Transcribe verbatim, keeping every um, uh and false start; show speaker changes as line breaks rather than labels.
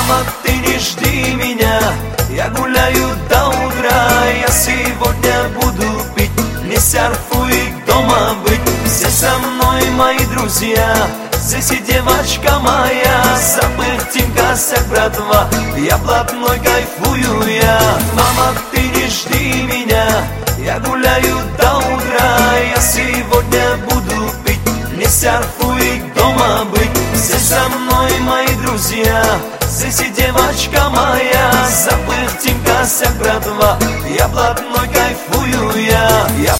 Мама, ты не жди меня, я гуляю до утра. Я сегодня буду пить, не серфу и дома быть. Все со мной мои друзья, здесь и девочка моя. Запыхтенька вся братва, я блатной кайфую я. Мама, ты не жди меня, я гуляю до утра. Я сегодня буду пить, не серфу и дома быть. Все со мной мои друзья, здесь и девочка моя. Запыхтенька вся братва, я блатной кайфую я.